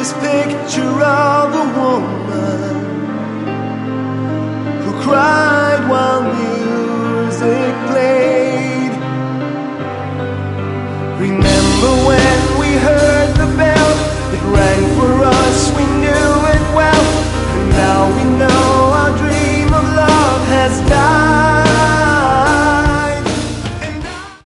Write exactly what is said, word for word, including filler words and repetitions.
this picture of a woman who cried while music played. Remember